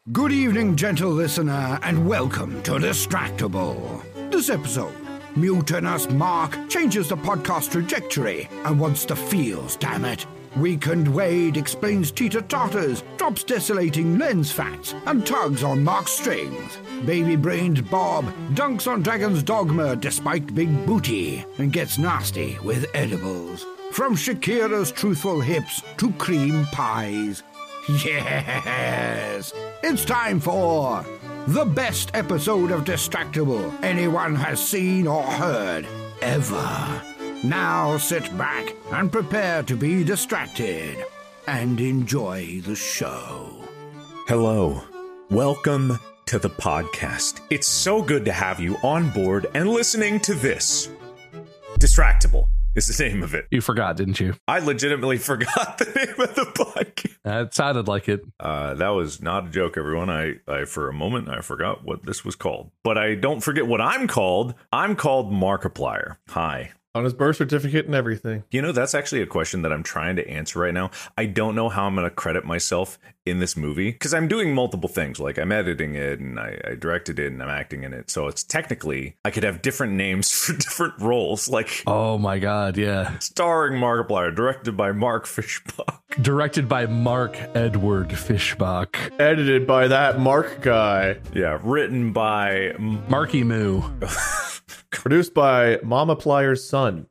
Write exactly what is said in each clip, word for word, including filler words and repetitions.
Good evening, gentle listener, and welcome to Distractable. This episode, mutinous Mark changes the podcast trajectory and wants the feels, damn it. Weakened Wade explains teeter-totters, drops desolating lens facts, and tugs on Mark's strings. Baby-brained Bob dunks on Dragon's dogma despite big booty, and gets nasty with edibles. From Shakira's truthful hips to cream pies. Yes! It's time for the best episode of Distractable anyone has seen or heard, ever. Now sit back and prepare to be distracted and enjoy the show. Hello. Welcome to the podcast. It's so good to have you on board and listening to this. Distractable is the name of it. You forgot, didn't you? I legitimately forgot the name of the podcast. Uh, it sounded like it. Uh, that was not a joke, everyone. I, I, for a moment, I forgot what this was called. But I don't forget what I'm called. I'm called Markiplier. Hi. On his birth certificate and everything. You know, that's actually a question that I'm trying to answer right now. I don't know how I'm going to credit myself in this movie because I'm doing multiple things. Like I'm editing it and I, I directed it and I'm acting in it. So it's technically I could have different names for different roles. Like, oh my God, yeah. Starring Markiplier, directed by Mark Fishbach. Directed by Mark Edward Fishbach. Edited by that Mark guy. Yeah, written by Marky Moo. Produced by Mama Plier's son.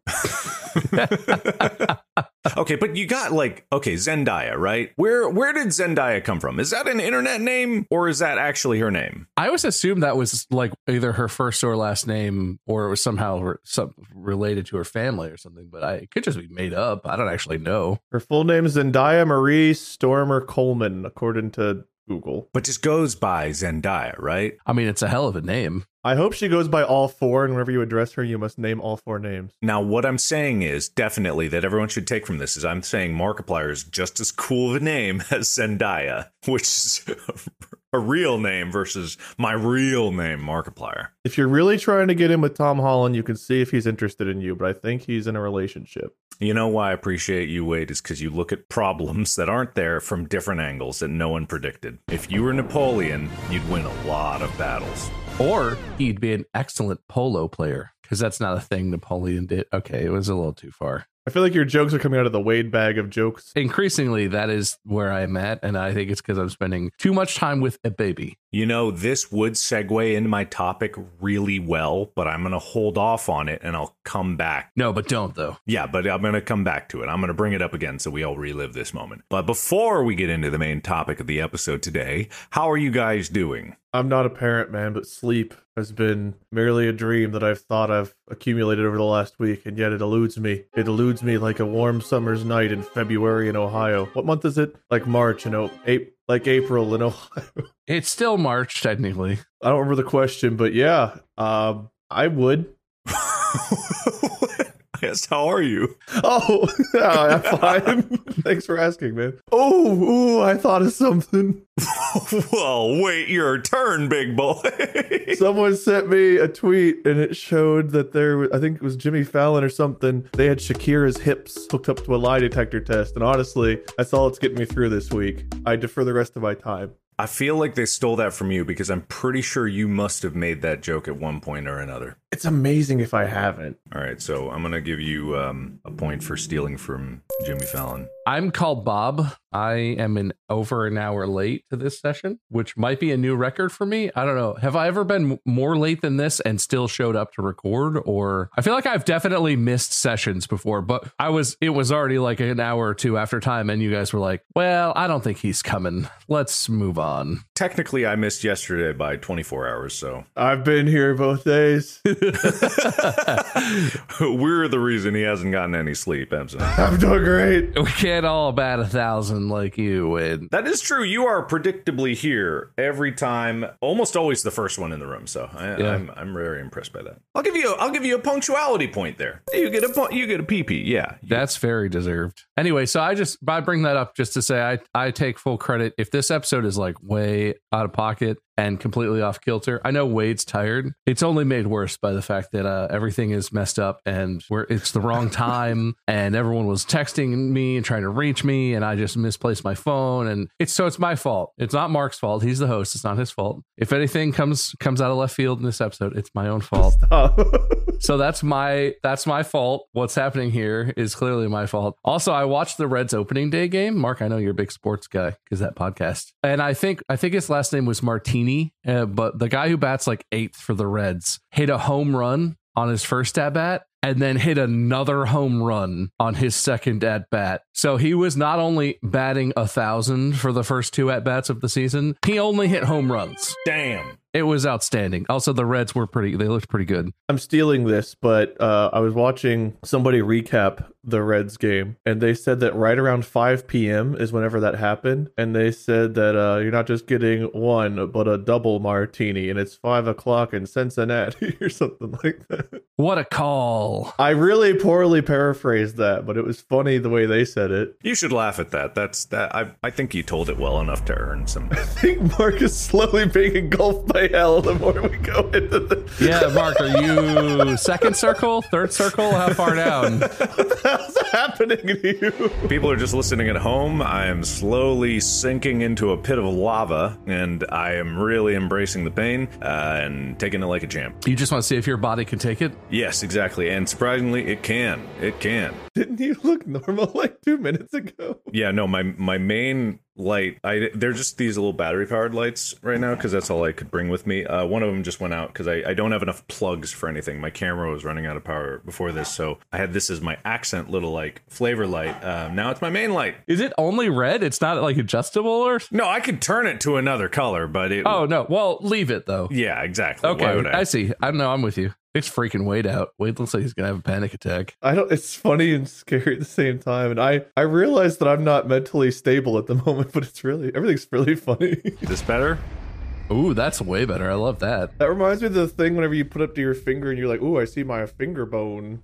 Okay, but you got like, okay, Zendaya, right? Where where did Zendaya come from? Is that an internet name or is that actually her name? I always assumed that was like either her first or last name or it was somehow re- some related to her family or something, but I, it could just be made up. I don't actually know. Her full name is Zendaya Marie Stormer Coleman, according to Google. But just goes by Zendaya, right? I mean, it's a hell of a name. I hope she goes by all four, and whenever you address her, you must name all four names. Now, what I'm saying is definitely that everyone should take from this is I'm saying Markiplier is just as cool of a name as Zendaya, which is a real name versus my real name, Markiplier. If you're really trying to get in with Tom Holland, you can see if he's interested in you, but I think he's in a relationship. You know why I appreciate you, Wade, is because you look at problems that aren't there from different angles that no one predicted. If you were Napoleon, you'd win a lot of battles. Or he'd be an excellent polo player, because that's not a thing Napoleon did. Okay, it was a little too far. I feel like your jokes are coming out of the Wade bag of jokes. Increasingly, that is where I'm at, and I think it's because I'm spending too much time with a baby. You know, this would segue into my topic really well, but I'm going to hold off on it, and I'll come back. No, but don't, though. Yeah, but I'm going to come back to it. I'm going to bring it up again so we all relive this moment. But before we get into the main topic of the episode today, how are you guys doing? I'm not a parent, man, but sleep has been merely a dream that I've thought I've accumulated over the last week, and yet it eludes me. It eludes me like a warm summer's night in February in Ohio. What month is it? Like March, you know, April. Like April in Ohio. It's still March, technically. I don't remember the question, but yeah, um, I would. Yes, how are you? Oh, yeah, I'm fine. Thanks for asking, man. Oh, ooh, I thought of something. Well, wait your turn, big boy. Someone sent me a tweet, and it showed that there was, I think it was Jimmy Fallon or something. They had Shakira's hips hooked up to a lie detector test, and honestly, that's all it's getting me through this week. I defer the rest of my time. I feel like they stole that from you because I'm pretty sure you must have made that joke at one point or another. It's amazing if I haven't. All right, so I'm going to give you um, a point for stealing from Jimmy Fallon. I'm called Bob. I am an over an hour late to this session, which might be a new record for me. I don't know. Have I ever been more late than this and still showed up to record? Or I feel like I've definitely missed sessions before, but I was, it was already like an hour or two after time. And you guys were like, well, I don't think he's coming. Let's move on. Technically, I missed yesterday by twenty-four hours, so. I've been here both days. We're the reason he hasn't gotten any sleep, Emson. I'm doing great. We can't all bat a thousand like you, and that is true. You are predictably here every time, almost always the first one in the room. So I, yeah. I'm I'm very impressed by that. I'll give you a, I'll give you a punctuality point there. You get a point. You get a P P. Yeah, that's very deserved. Anyway, so I just I bring that up just to say I I take full credit. If this episode is like way out of pocket, and completely off kilter. I know Wade's tired. It's only made worse by the fact that uh, everything is messed up and we're, it's the wrong time and everyone was texting me and trying to reach me and I just misplaced my phone. And it's so it's my fault. It's not Mark's fault. He's the host. It's not his fault. If anything comes comes out of left field in this episode, it's my own fault. So that's my that's my fault. What's happening here is clearly my fault. Also, I watched the Reds opening day game. Mark, I know you're a big sports guy because that podcast. And I think I think his last name was Martini, uh, but the guy who bats like eighth for the Reds hit a home run on his first at bat and then hit another home run on his second at bat. So he was not only batting a thousand for the first two at bats of the season, he only hit home runs. Damn. It was outstanding. Also, the Reds were pretty, they looked pretty good. I'm stealing this, but uh, I was watching somebody recap the Reds game, and they said that right around five p.m. is whenever that happened. And they said that uh, you're not just getting one, but a double martini, and it's five o'clock in Cincinnati or something like that. What a call. I really poorly paraphrased that, but it was funny the way they said it. You should laugh at that. That's that. I I think you told it well enough to earn some. I think Mark is slowly being engulfed by hell the more we go into the... Yeah, Mark, are you second circle, third circle? How far down? What the hell's happening to you? People are just listening at home. I am slowly sinking into a pit of lava, and I am really embracing the pain uh, and taking it like a champ. You just want to see if your body can take it? Yes, exactly. And surprisingly, it can. It can. Didn't you look normal like two minutes ago? Yeah, no, my my main light, I they're just these little battery powered lights right now because that's all I could bring with me. Uh, one of them just went out because I, I don't have enough plugs for anything. My camera was running out of power before this, so I had this as my accent little like flavor light. Um, now it's my main light. Is it only red? It's not like adjustable or? No, I could turn it to another color, but it. Oh no, well leave it though. Yeah, exactly. Okay, Why would I? I see. I know. I'm with you. It's freaking Wade out. Wade looks like he's gonna have a panic attack. I don't. It's funny and scary at the same time, and I I realize that I'm not mentally stable at the moment, but it's really everything's really funny. This better? Ooh, that's way better. I love that. That reminds me of the thing whenever you put up to your finger and you're like, "Ooh, I see my finger bone."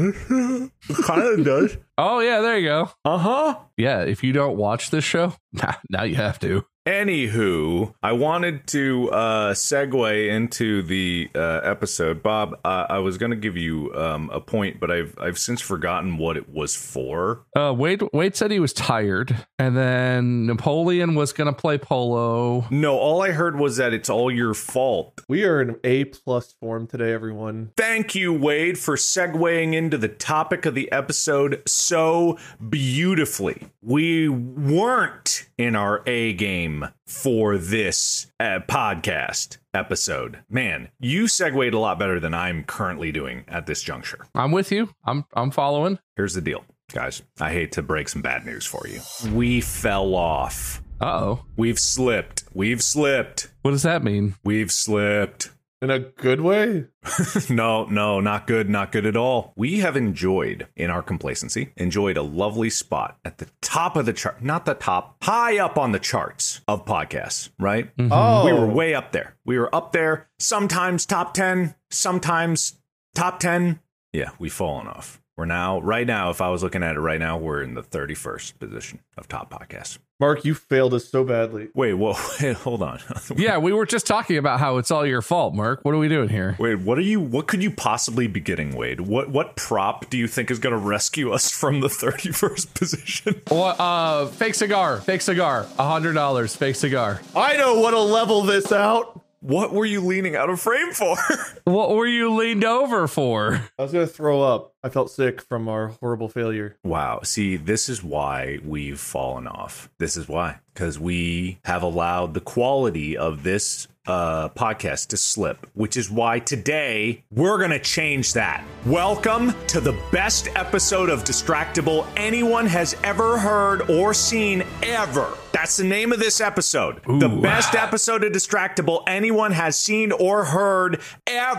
It kind of does. Oh yeah, there you go. Uh huh. Yeah, if you don't watch this show, nah, now you have to. Anywho, I wanted to uh, segue into the uh, episode. Bob, uh, I was going to give you um, a point, but I've I've since forgotten what it was for. Uh, Wade Wade said he was tired, and then Napoleon was going to play polo. No, all I heard was that it's all your fault. We are in A plus form today, everyone. Thank you, Wade, for segueing into the topic of the episode so beautifully. We weren't in our A game for this uh, podcast episode. Man, you segued a lot better than I'm currently doing at this juncture. I'm with you. I'm I'm following. Here's the deal, guys. I hate to break some bad news for you. We fell off. Uh-oh. We've slipped. We've slipped. What does that mean? We've slipped. In a good way? no, no, not good, not good at all. We have enjoyed, in our complacency, enjoyed a lovely spot at the top of the chart, not the top, high up on the charts of podcasts, right? Mm-hmm. Oh. We were way up there. We were up there, sometimes top ten, sometimes top ten. Yeah, we've fallen off. We're now, right now, if I was looking at it right now, we're in the thirty-first position of top podcasts. Mark, you failed us so badly. Wait, whoa, wait, hold on. Yeah, we were just talking about how it's all your fault, Mark. What are we doing here? Wait, what are you, what could you possibly be getting, Wade? What what prop do you think is going to rescue us from the thirty-first position? Well, uh, fake cigar, fake cigar, a hundred dollars, fake cigar. I know what'll level this out. What were you leaning out of frame for? What were you leaned over for? I was going to throw up. I felt sick from our horrible failure. Wow. See, this is why we've fallen off. This is why. Because we have allowed the quality of this uh, podcast to slip, which is why today we're going to change that. Welcome to the best episode of Distractible anyone has ever heard or seen ever. That's the name of this episode. Ooh. The best episode of Distractible anyone has seen or heard ever.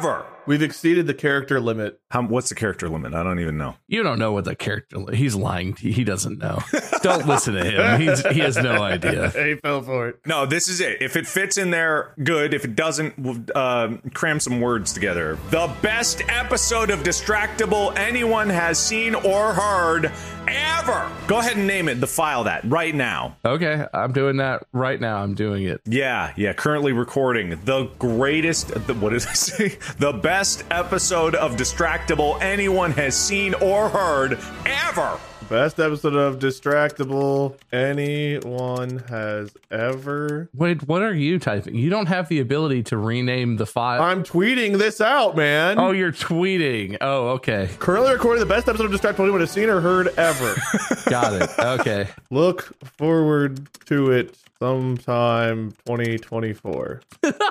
We've exceeded the character limit. How, what's the character limit? I don't even know. You don't know what the character. He's lying. He doesn't know. Don't listen to him. He's, he has no idea. He fell for it. No, this is it. If it fits in there, good. If it doesn't, we'll uh, cram some words together. The best episode of Distractable anyone has seen or heard ever. Go ahead and name it. The file that right now. Okay, I'm doing that right now. I'm doing it. Yeah, yeah. Currently recording the greatest. The, what did I say? The best episode of Distractable anyone has seen or heard ever. Best episode of Distractable anyone has ever. Wait, what are you typing? You don't have the ability to rename the file. I'm tweeting this out, man. Oh, you're tweeting. Oh, okay. Currently recording the best episode of Distractable anyone has seen or heard ever. Got it. Okay. Look forward to it sometime twenty twenty-four.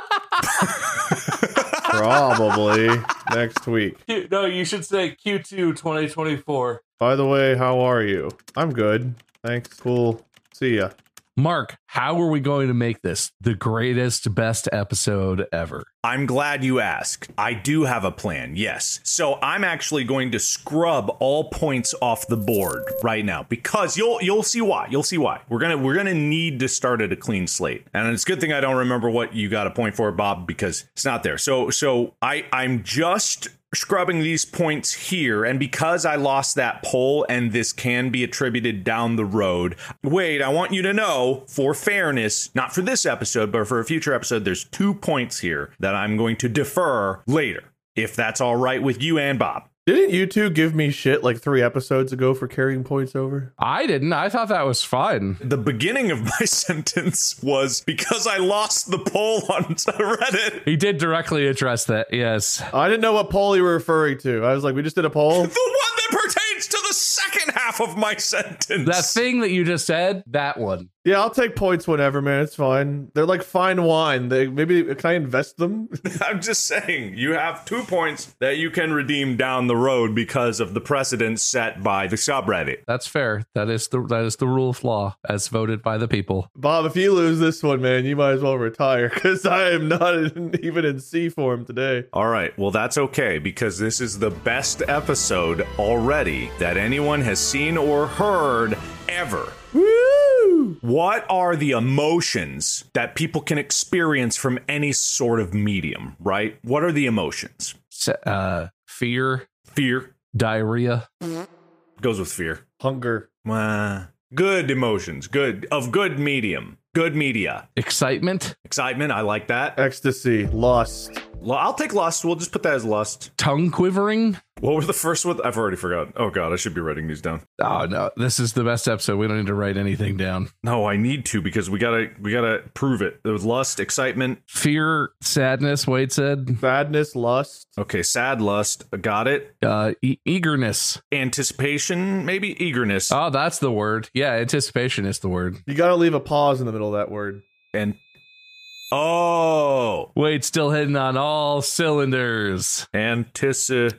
Probably next week. No, you should say Q two twenty twenty-four. By the way, how are you? I'm good. Thanks. Cool. See ya. Mark, how are we going to make this the greatest, best episode ever? I'm glad you asked. I do have a plan, yes. So I'm actually going to scrub all points off the board right now because you'll you'll see why. You'll see why. We're gonna we're gonna need to start at a clean slate. And it's a good thing I don't remember what you got a point for, Bob, because it's not there. So so I I'm just scrubbing these points here, and because I lost that poll and this can be attributed down the road, Wade, I want you to know, for fairness, not for this episode, but for a future episode, there's two points here that I'm going to defer later, if that's all right with you and Bob. Didn't you two give me shit like three episodes ago for carrying points over? I didn't. I thought that was fun. The beginning of my sentence was because I lost the poll on Reddit. He did directly address that, yes. I didn't know what poll you were referring to. I was like, we just did a poll. The one that pertains to the second half of my sentence. That thing that you just said, that one. Yeah, I'll take points whenever, man. It's fine. They're like fine wine. They maybe can I invest them? I'm just saying, you have two points that you can redeem down the road because of the precedent set by the subreddit. That's fair. That is the that is the rule of law as voted by the people. Bob, if you lose this one, man, you might as well retire because I am not in, even in C form today. All right, well, that's okay because this is the best episode already that anyone has seen or heard ever. Woo! What are the emotions that people can experience from any sort of medium, right? What are the emotions? Uh, fear. Fear. Diarrhea. Goes with fear. Hunger. Uh, good emotions. Good. Of good medium. Good media. Excitement. Excitement. I like that. Ecstasy. Lust. I'll take lust. We'll just put that as lust. Tongue quivering. What were the first one? I've already forgotten. Oh, God, I should be writing these down. Oh, no. This is the best episode. We don't need to write anything down. No, I need to because we gotta we gotta prove it. There was lust, excitement. Fear, sadness, Wade said. Sadness, lust. Okay, sad lust. Got it. Uh, e- eagerness. Anticipation, maybe eagerness. Oh, that's the word. Yeah, anticipation is the word. You gotta leave a pause in the middle of that word. And oh, Wade's still hitting on all cylinders. Anticipation.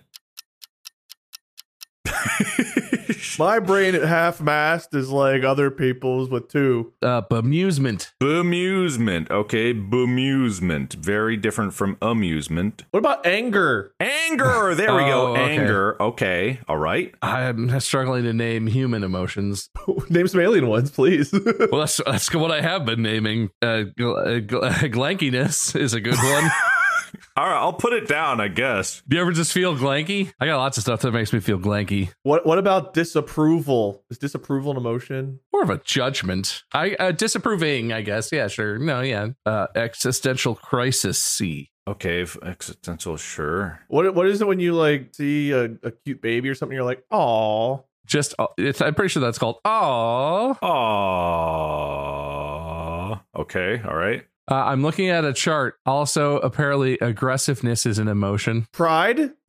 My brain at half mast is like other people's with two. Uh, bemusement. Bemusement. Okay, bemusement. Very different from amusement. What about anger? Anger. There we go. Oh, okay. Anger. Okay. All right. I'm struggling to name human emotions. Name some alien ones, please. Well, that's, that's what I have been naming. Uh, gl- gl- glankiness is a good one. All right, I'll put it down, I guess. Do you ever just feel glanky? I got lots of stuff that makes me feel glanky. What What about disapproval? Is disapproval an emotion? More of a judgment. I uh, disapproving, I guess. Yeah, sure. No, yeah. Uh, existential crisis. C. Okay, if existential, sure. What What is it when you like see a, a cute baby or something? You're like, aw. Just, uh, it's. I'm pretty sure that's called aw. Aww. Okay, all right. Uh, I'm looking at a chart. Also, apparently, aggressiveness is an emotion. Pride.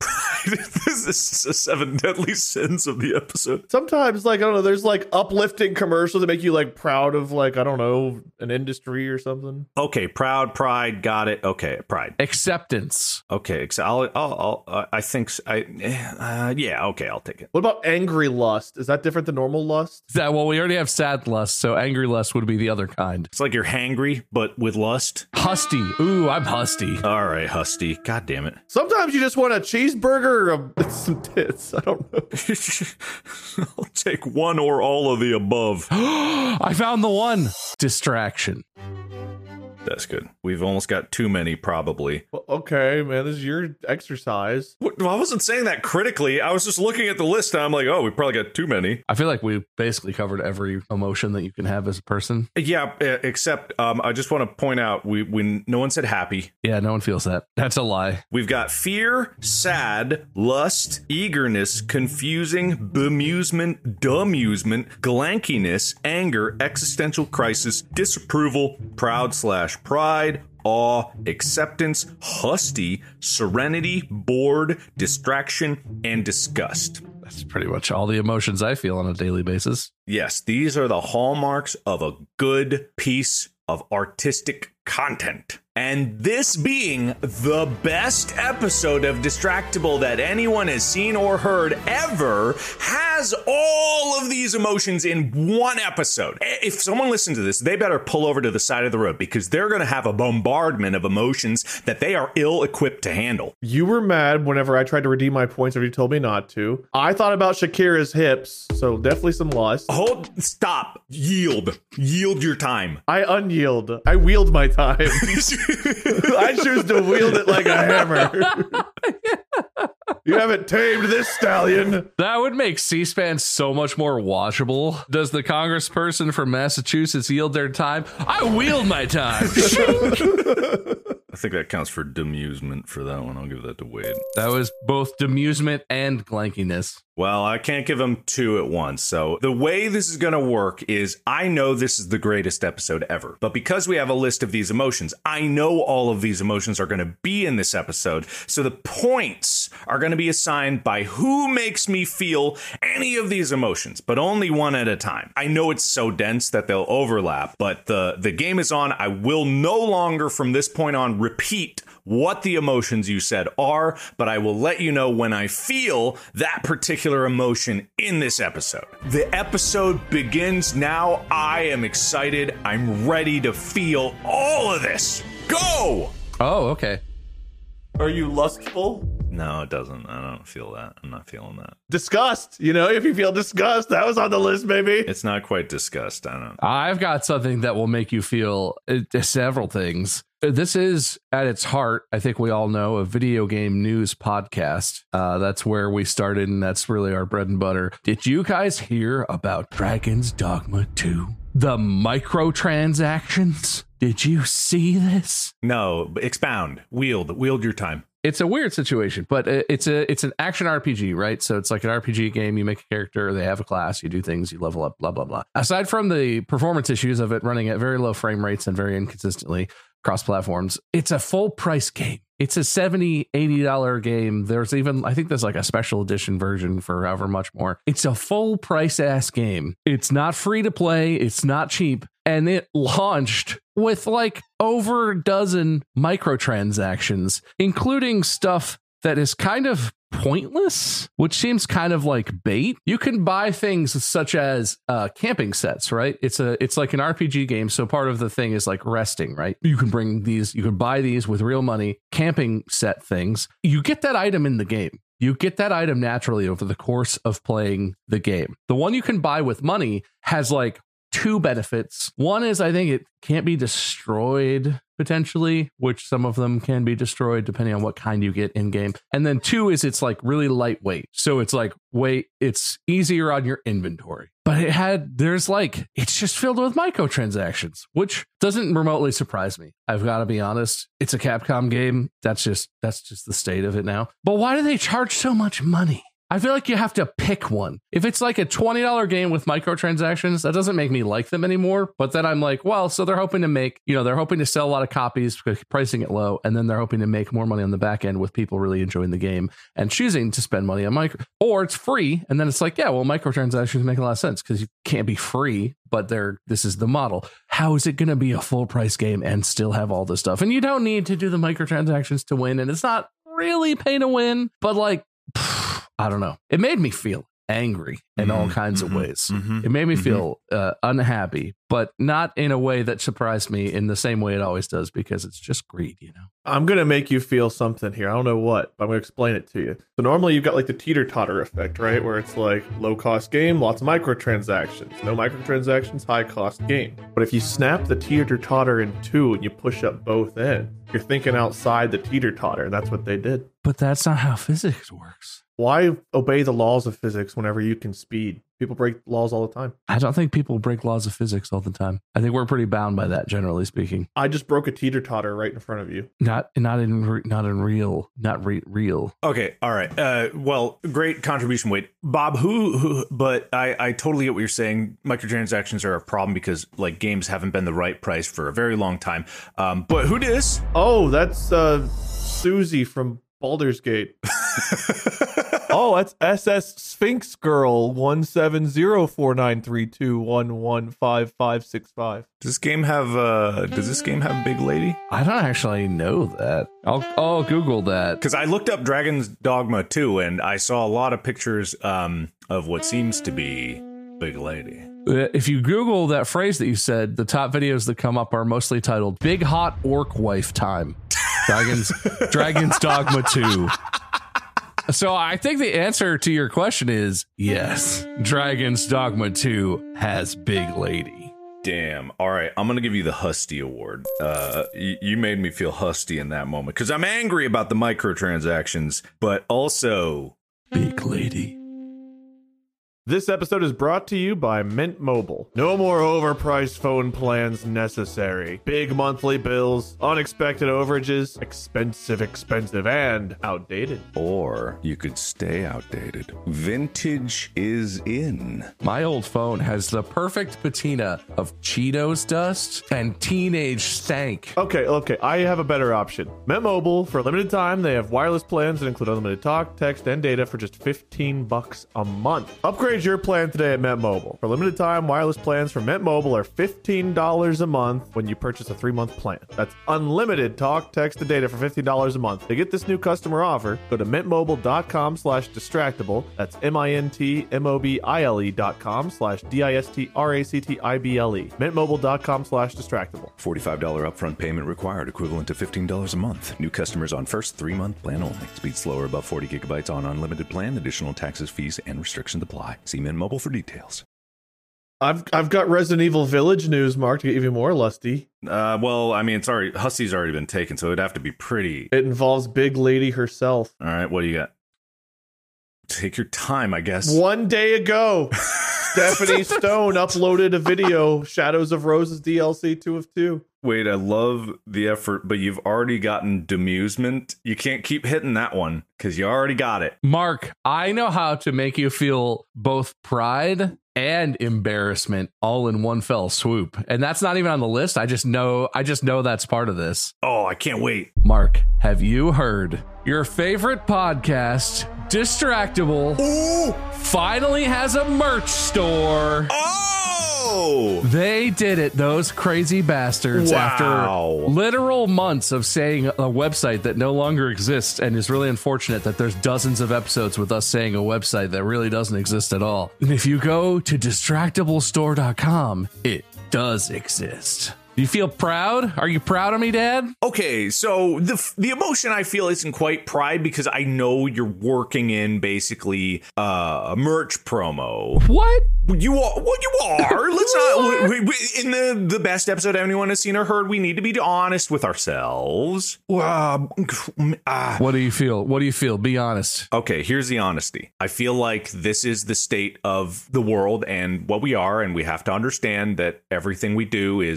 This is the seven deadly sins of the episode. Sometimes, like, I don't know, there's like uplifting commercials that make you like proud of, like, I don't know, an industry or something. Okay, proud, pride, got it. Okay, pride. Acceptance. Okay, I'll, I'll, I'll I think, I, uh, yeah, okay, I'll take it. What about angry lust? Is that different than normal lust? That well, we already have sad lust, so angry lust would be the other kind. It's like you're hangry, but with lust. Husty. Ooh, I'm husty. All right, Husty. God damn it. Sometimes you just want a cheeseburger or a, some tits. I don't know. I'll take one or all of the above. I found the one. Distraction. That's good. We've almost got too many, probably. Well, okay, man, this is your exercise. Well, I wasn't saying that critically. I was just looking at the list and I'm like, oh, we probably got too many. I feel like we basically covered every emotion that you can have as a person. Yeah, except um, I just want to point out, we, we no one said happy. Yeah, no one feels that. That's a lie. We've got fear, sad, lust, eagerness, confusing, bemusement, dumusement, glankiness, anger, existential crisis, disapproval, proud slash pride, awe, acceptance, husty, serenity, bored, distraction, and disgust. That's pretty much all the emotions I feel on a daily basis. Yes, these are the hallmarks of a good piece of artistic content. And this being the best episode of Distractable that anyone has seen or heard ever, has all of these emotions in one episode. If someone listens to this, they better pull over to the side of the road because they're going to have a bombardment of emotions that they are ill-equipped to handle. You were mad whenever I tried to redeem my points after you told me not to. I thought about Shakira's hips, so definitely some lust. Hold, stop, yield, yield your time. I unyield. I wield my time. I choose to wield it like a hammer. You haven't tamed this stallion. That would make C-SPAN so much more watchable. Does the congressperson from Massachusetts yield their time? I wield my time. I think that counts for demusement for that one. I'll give that to Wade. That was both demusement and glankiness. Well, I can't give them two at once. So the way this is going to work is I know this is the greatest episode ever. But because we have a list of these emotions, I know all of these emotions are going to be in this episode. So the points are going to be assigned by who makes me feel any of these emotions, but only one at a time. I know it's so dense that they'll overlap, but the, the game is on. I will no longer from this point on repeat what the emotions you said are, but I will let you know when I feel that particular emotion in this episode. The episode begins now. I am excited. I'm ready to feel all of this. Go! Oh, okay. Are you lustful? No, it doesn't. I don't feel that. I'm not feeling that. Disgust. You know, if you feel disgust, that was on the list, baby. It's not quite disgust. I don't know. I've got something that will make you feel uh, several things. This is, at its heart, I think we all know, a video game news podcast. Uh, that's where we started, and that's really our bread and butter. Did you guys hear about Dragon's Dogma two? The microtransactions? Did you see this? No, expound. Wield. Wield your time. It's a weird situation, but it's a it's an action R P G, right? So it's like an R P G game. You make a character, they have a class, you do things, you level up, blah, blah, blah. Aside from the performance issues of it running at very low frame rates and very inconsistently across platforms, it's a full price game. It's a seventy dollars, eighty dollars game. There's even, I think there's like a special edition version for however much more. It's a full price ass game. It's not free to play. It's not cheap. And it launched with like over a dozen microtransactions, including stuff that is kind of pointless, which seems kind of like bait. You can buy things such as uh, camping sets, right? It's a it's like an R P G game. So part of the thing is like resting, right? You can bring these, you can buy these with real money, camping set things. You get that item in the game. You get that item naturally over the course of playing the game. The one you can buy with money has like two benefits. One is I think it can't be destroyed potentially, which some of them can be destroyed depending on what kind you get in game. And then two is it's like really lightweight. So it's like weight, it's easier on your inventory. But it had, there's like, it's just filled with microtransactions, which doesn't remotely surprise me. I've got to be honest. It's a Capcom game. That's just, that's just the state of it now. But why do they charge so much money? I feel like you have to pick one. If it's like a twenty dollars game with microtransactions, that doesn't make me like them anymore. But then I'm like, well, so they're hoping to make, you know, they're hoping to sell a lot of copies, pricing it low, and then they're hoping to make more money on the back end with people really enjoying the game and choosing to spend money on micro, or it's free. And then it's like, yeah, well, microtransactions make a lot of sense because you can't be free, but they're, this is the model. How is it going to be a full price game and still have all this stuff? And you don't need to do the microtransactions to win. And it's not really pay to win, but like, pff, I don't know. It made me feel angry in all kinds mm-hmm, of ways. Mm-hmm, it made me mm-hmm. feel uh, unhappy, but not in a way that surprised me in the same way it always does, because it's just greed, you know? I'm going to make you feel something here. I don't know what, but I'm going to explain it to you. So normally you've got like the teeter-totter effect, right? Where it's like low-cost game, lots of microtransactions. No microtransactions, high-cost game. But if you snap the teeter-totter in two and you push up both ends, you're thinking outside the teeter-totter, and that's what they did. But that's not how physics works. Why obey the laws of physics whenever you can speed? People break laws all the time. I don't think people break laws of physics all the time. I think we're pretty bound by that, generally speaking. I just broke a teeter-totter right in front of you. Not, not in, re- not in real, not re- real. Okay, all right. Uh, well, great contribution, Wade. Bob, who, who? But I, I totally get what you're saying. Microtransactions are a problem because like games haven't been the right price for a very long time. Um, but who dis? Oh, that's uh, Susie from Baldur's Gate. Oh, that's S S Sphinx Girl one seven zero four nine three two one one five five six five. Does this game have uh does this game have Big Lady? I don't actually know that. I'll I'll Google that. Because I looked up Dragon's Dogma two and I saw a lot of pictures um of what seems to be Big Lady. If you Google that phrase that you said, the top videos that come up are mostly titled Big Hot Orc Wife Time. Dragons Dragon's Dogma two. So I think the answer to your question is yes. Dragon's Dogma two has Big Lady. Damn. All right. I'm going to give you the Husty Award. Uh, y- you made me feel husty in that moment because I'm angry about the microtransactions, but also Big Lady. This episode is brought to you by Mint Mobile. No more overpriced phone plans necessary. Big monthly bills, unexpected overages, expensive, expensive, and outdated. Or you could stay outdated. Vintage is in. My old phone has the perfect patina of Cheetos dust and teenage stank. Okay, okay, I have a better option. Mint Mobile, for a limited time, they have wireless plans that include unlimited talk, text, and data for just fifteen bucks a month. Upgrade your plan today at Mint Mobile. For a limited time, wireless plans from Mint Mobile are fifteen dollars a month when you purchase a three-month plan. That's unlimited talk, text, and data for fifteen dollars a month. To get this new customer offer, go to mintmobile.com slash distractible. That's M-I-N-T-M-O-B-I-L-E dot com slash D-I-S-T-R-A-C-T-I-B-L-E. Mintmobile.com slash distractible. forty-five dollars upfront payment required, equivalent to fifteen dollars a month. New customers on first three-month plan only. Speed slower above forty gigabytes on unlimited plan. Additional taxes, fees, and restrictions apply. See Mint Mobile for details. I've I've got Resident Evil Village news, Mark, to get even more lusty. Uh, well, I mean, it's already Husty's already been taken, so it'd have to be pretty. It involves Big Lady herself. All right, what do you got? Take your time, I guess. One day ago, Stephanie Stone uploaded a video, Shadows of Roses D L C two of two. Wait, I love the effort, but you've already gotten Demusement. You can't keep hitting that one because you already got it. Mark, I know how to make you feel both pride and embarrassment all in one fell swoop. And that's not even on the list. I just know I just know that's part of this. Oh, I can't wait. Mark, have you heard your favorite podcast, Distractable, Ooh. finally has a merch store? Oh! They did it, those crazy bastards, Wow. after literal months of saying a website that no longer exists, and is really unfortunate that there's dozens of episodes with us saying a website that really doesn't exist at all. And if you go to distractable store dot com, it does exist. Do you feel proud? Are you proud of me, Dad? Okay, so the the emotion I feel isn't quite pride because I know you're working in basically uh, a merch promo. What? You are what you are. Let's not. We, we, in the the best episode anyone has seen or heard, we need to be honest with ourselves. Uh, uh, What do you feel? What do you feel? Be honest. Okay, here's the honesty. I feel like this is the state of the world and what we are, and we have to understand that everything we do is motivated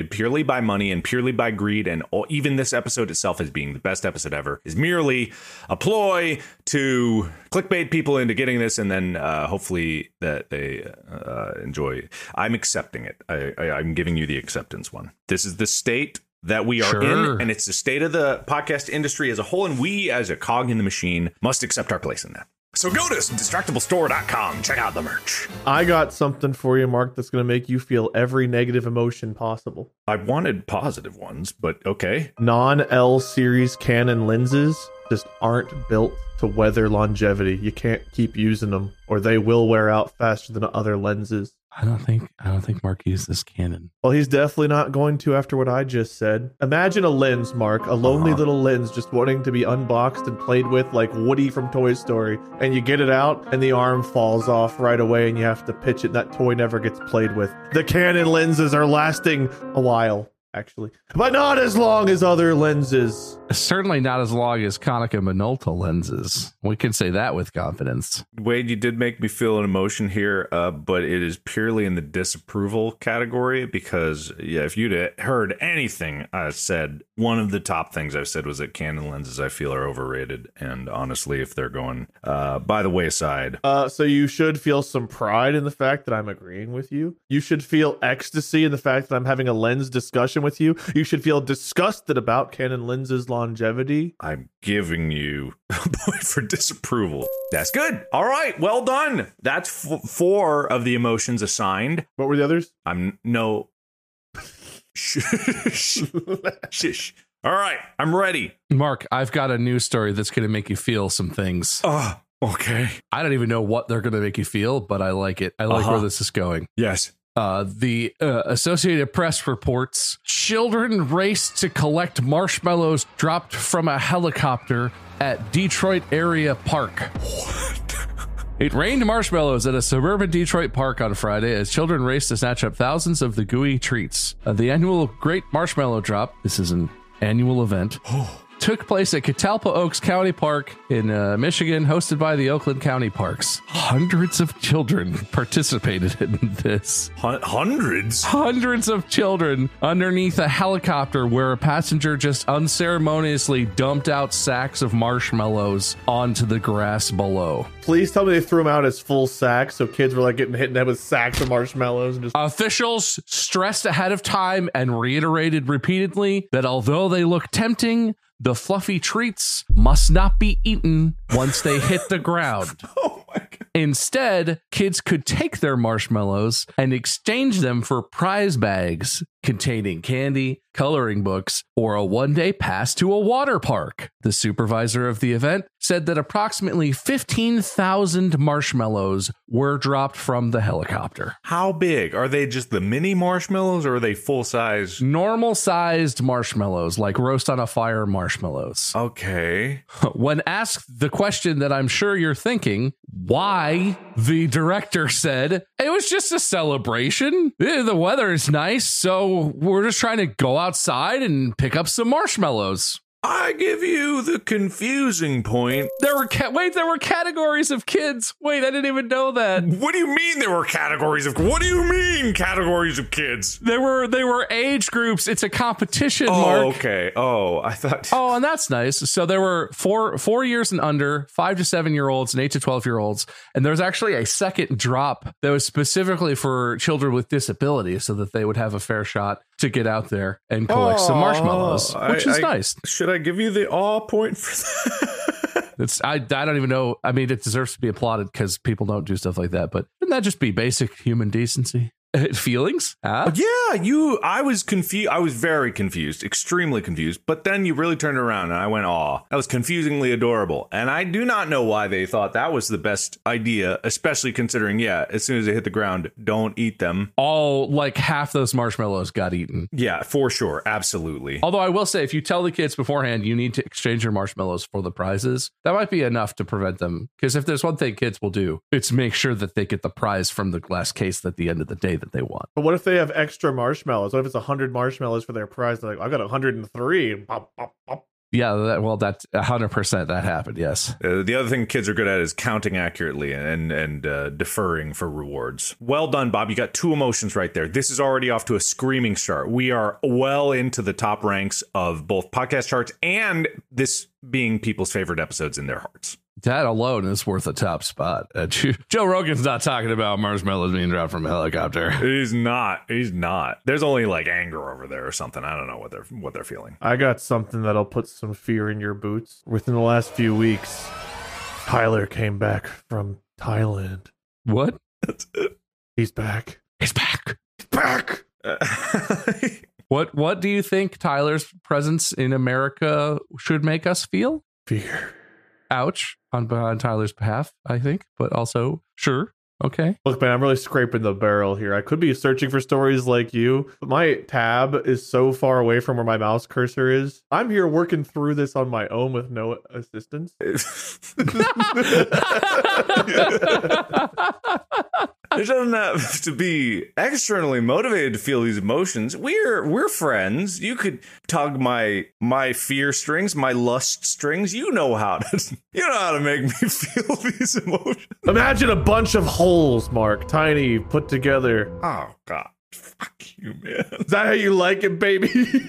motivated purely by money and purely by greed, and all, even this episode itself as being the best episode ever is merely a ploy to clickbait people into getting this, and then uh, hopefully that they uh, enjoy. I'm accepting it. I, I, I'm giving you the acceptance one. This is the state that we are Sure. in, and it's the state of the podcast industry as a whole, and we as a cog in the machine must accept our place in that. So go to distractable store dot com, check out the merch. I got something for you, Mark, that's going to make you feel every negative emotion possible. I wanted positive ones, but okay. Non-L series Canon lenses just aren't built to weather longevity. You can't keep using them, or they will wear out faster than other lenses. I don't think I don't think Mark uses Canon. Well, he's definitely not going to after what I just said. Imagine a lens, Mark, a lonely Uh-huh. little lens just wanting to be unboxed and played with like Woody from Toy Story. And you get it out and the arm falls off right away and you have to pitch it and that toy never gets played with. The Canon lenses are lasting a while, actually, but not as long as other lenses. Certainly not as long as Konica Minolta lenses. We can say that with confidence. Wade, you did make me feel an emotion here, uh, but it is purely in the disapproval category because, yeah, if you'd heard anything I said, one of the top things I've said was that Canon lenses I feel are overrated. And honestly, if they're going uh, by the wayside. Uh, so you should feel some pride in the fact that I'm agreeing with you. You should feel ecstasy in the fact that I'm having a lens discussion with you. You should feel disgusted about Canon lenses longevity. I'm giving you a point for disapproval. That's good. All right. Well done. That's f- four of the emotions assigned. What were the others? I'm no. Shush. Shush. All right. I'm ready. Mark, I've got a news story that's going to make you feel some things. Oh, okay. I don't even know what they're going to make you feel, but I like it. I like Uh-huh. where this is going. Yes. Uh, the uh, Associated Press reports children raced to collect marshmallows dropped from a helicopter at Detroit area park. What? It rained marshmallows at a suburban Detroit park on Friday as children raced to snatch up thousands of the gooey treats. Uh, the annual Great Marshmallow Drop, this is an annual event, took place at Catalpa Oaks County Park in uh, Michigan, hosted by the Oakland County Parks. Hundreds of children participated in this. Hun- hundreds? Hundreds of children underneath a helicopter where a passenger just unceremoniously dumped out sacks of marshmallows onto the grass below. Please tell me they threw them out as full sacks, so kids were like getting hit in the head with sacks of marshmallows and just. Officials stressed ahead of time and reiterated repeatedly that although they look tempting, the fluffy treats must not be eaten once they hit the ground. Oh my God. Instead, kids could take their marshmallows and exchange them for prize bags containing candy, coloring books, or a one-day pass to a water park. The supervisor of the event said that approximately fifteen thousand marshmallows were dropped from the helicopter. How big? Are they just the mini marshmallows or are they full size? Normal-sized marshmallows, like roast on a fire marshmallows. Okay. When asked the question that I'm sure you're thinking, why, the director said, it was just a celebration. Eh, The weather is nice, so we're just trying to go outside and pick up some marshmallows. I give you the confusing point. There were ca- wait, there were categories of kids. Wait, I didn't even know that. What do you mean there were categories of what do you mean categories of kids? There were they were age groups. It's a competition, Oh, Mark. okay. Oh, I thought Oh, and that's nice. So there were four four years and under, five to seven year olds, and eight to twelve year olds. And there's actually a second drop that was specifically for children with disabilities, so that they would have a fair shot to get out there and collect some marshmallows, I- which is I- nice. Should I give you the awe point for that? It's I I don't even know. I mean, it deserves to be applauded because people don't do stuff like that. But shouldn't that just be basic human decency? Feelings? Huh? Yeah, you. I was confused. I was very confused, extremely confused. But then you really turned around, and I went, "Aw, that was confusingly adorable." And I do not know why they thought that was the best idea, especially considering, yeah, as soon as they hit the ground, don't eat them. All like half those marshmallows got eaten. Yeah, for sure, absolutely. Although I will say, if you tell the kids beforehand you need to exchange your marshmallows for the prizes, that might be enough to prevent them. Because if there's one thing kids will do, it's make sure that they get the prize from the glass case at the end of the day that they want. But what if they have extra marshmallows? What if it's one hundred marshmallows for their prize? They're like, I got one hundred three. Bop, bop, bop. Yeah, that, well, that's one hundred percent that happened, yes. Uh, the other thing kids are good at is counting accurately and and uh, deferring for rewards. Well done, Bob. You got two emotions right there. This is already off to a screaming start. We are well into the top ranks of both podcast charts and this being people's favorite episodes in their hearts. That alone is worth a top spot. Uh, Joe Rogan's not talking about marshmallows being dropped from a helicopter. He's not. He's not. There's only like anger over there or something. I don't know what they're what they're feeling. I got something that'll put some fear in your boots. Within the last few weeks, Tyler came back from Thailand. What? That's it. He's back. He's back. He's back. What What do you think Tyler's presence in America should make us feel? Fear. Ouch on, on Tyler's behalf, I think, but also sure. Okay. Look, man, I'm really scraping the barrel here. I could be searching for stories like you, but my tab is so far away from where my mouse cursor is. I'm here working through this on my own with no assistance. It doesn't have to be externally motivated to feel these emotions. We're we're friends. You could tug my my fear strings, my lust strings. You know how to you know how to make me feel these emotions. Imagine a bunch of holes, Mark, tiny, put together. Oh God. Fuck you, man. Is that how you like it, baby?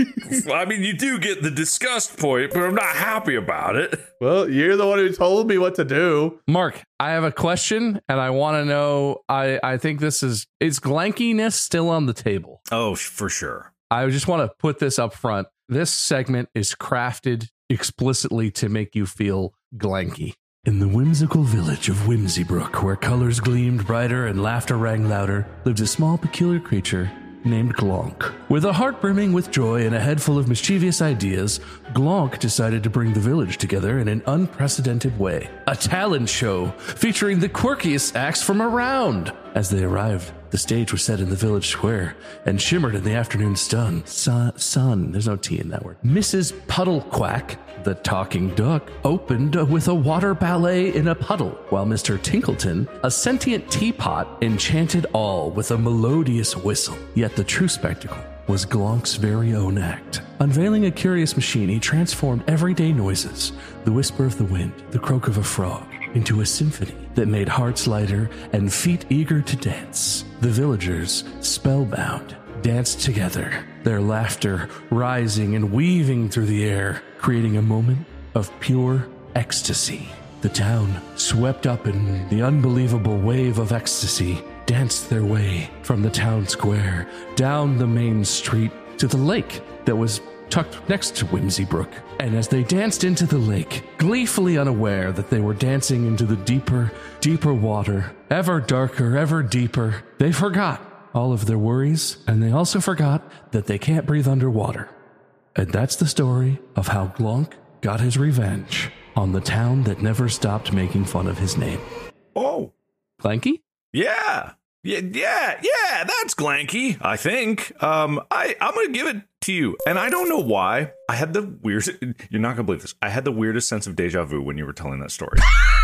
I mean, you do get the disgust point, but I'm not happy about it. Well, you're the one who told me what to do. Mark, I have a question, and I want to know, I, I think this is, is glankiness still on the table? Oh, for sure. I just want to put this up front. This segment is crafted explicitly to make you feel glanky. In the whimsical village of Whimsybrook, where colors gleamed brighter and laughter rang louder, lived a small peculiar creature named Glonk. With a heart brimming with joy and a head full of mischievous ideas, Glonk decided to bring the village together in an unprecedented way. A talent show featuring the quirkiest acts from around. As they arrived, the stage was set in the village square and shimmered in the afternoon sun. Sun, sun. There's no T in that word. Missus Puddlequack, the talking duck, opened with a water ballet in a puddle, while Mister Tinkleton, a sentient teapot, enchanted all with a melodious whistle. Yet the true spectacle was Glonk's very own act. Unveiling a curious machine, he transformed everyday noises, the whisper of the wind, the croak of a frog, into a symphony that made hearts lighter and feet eager to dance. The villagers, spellbound, danced together, their laughter rising and weaving through the air, creating a moment of pure ecstasy. The town, swept up in the unbelievable wave of ecstasy, danced their way from the town square, down the main street, to the lake that was tucked next to Whimsybrook. And as they danced into the lake, gleefully unaware that they were dancing into the deeper, deeper water, ever darker, ever deeper, they forgot all of their worries, and they also forgot that they can't breathe underwater. And that's the story of how Glonk got his revenge on the town that never stopped making fun of his name. Oh. Glanky? Yeah. Yeah, yeah, yeah, that's Glanky, I think. Um, I, I'm going to give it to you. And I don't know why. I had the weirdest, you're not going to believe this. I had the weirdest sense of deja vu when you were telling that story.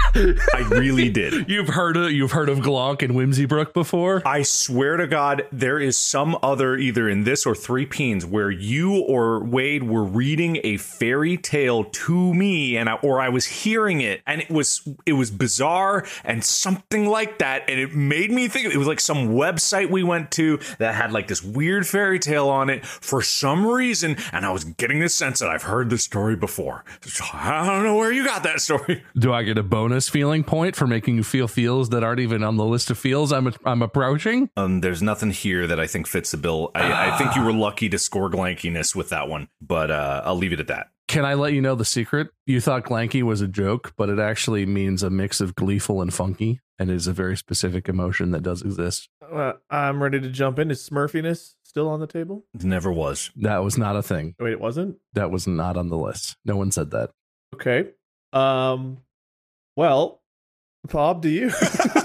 I really did. You've heard of, you've heard of Glonk and Whimsybrook before? I swear to God, there is some other, either in this or Three Peens, where you or Wade were reading a fairy tale to me, and I, or I was hearing it, and it was it was bizarre and something like that, and it made me think it was like some website we went to that had like this weird fairy tale on it for some reason, and I was getting this sense that I've heard the story before. I don't know where you got that story. Do I get a bonus feeling point for making you feel feels that aren't even on the list of feels I'm I'm approaching? Um, there's nothing here that I think fits the bill. I, ah. I think you were lucky to score glankiness with that one, but uh, I'll leave it at that. Can I let you know the secret? You thought glanky was a joke, but it actually means a mix of gleeful and funky, and is a very specific emotion that does exist. Uh, I'm ready to jump in. Is Smurfiness still on the table? It never was. That was not a thing. Wait, it wasn't? That was not on the list. No one said that. Okay. Um. Well, Bob, do you?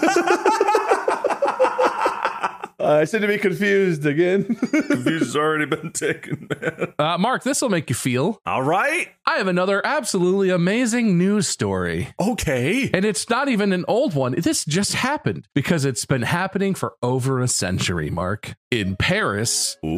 Uh, I seem to be confused again. Confused has already been taken, man. Uh, Mark, this will make you feel. All right. I have another absolutely amazing news story. Okay. And it's not even an old one. This just happened because it's been happening for over a century, Mark. In Paris, Ooh.